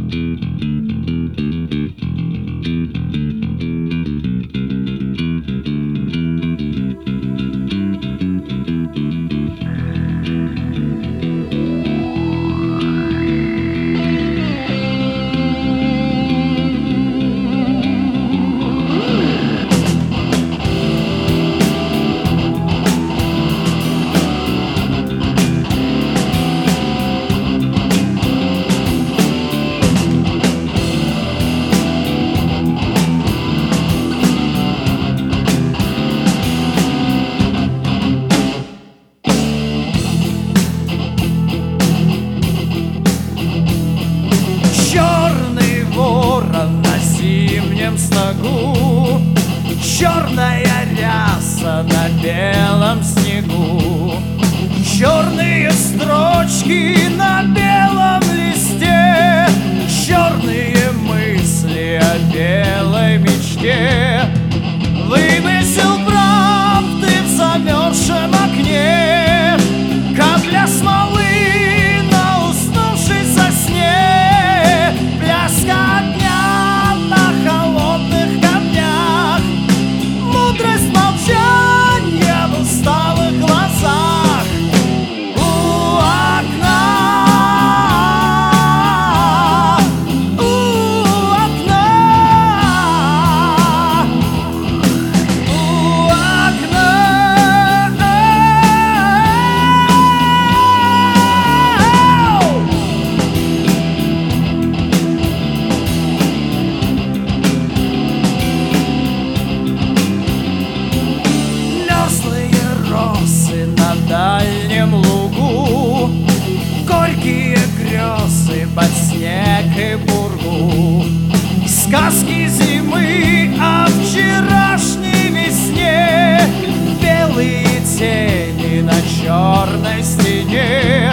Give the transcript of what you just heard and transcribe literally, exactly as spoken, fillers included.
Стогу, черная ряса на белом снегу, черные строчки на белом листе, черные мысли о белой мечте. Вымысел правды в замерзшем окне, капля смолы на уснувшей сосне, пляска огня на холодных камнях, мудрость молчания в усталых глазах. У окна, у окна, у окна. Мерзлые росы на дальнем лугу, горькие грезы под снег и пургу, сказки зимы о вчерашней весне, белые тени на черной стене.